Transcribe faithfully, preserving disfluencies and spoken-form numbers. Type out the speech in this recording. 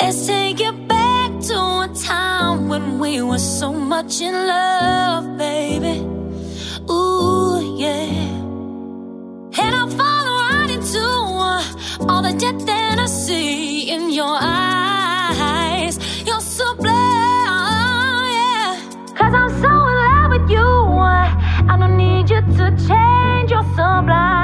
Let's take it back to a time when we were so much in love, baby. Ooh, yeah. And I'll fall right into uh, all the depth that I see in your eyes. You're so blind, yeah. Cause I'm so in love with you. I don't need you to change, you're so blind.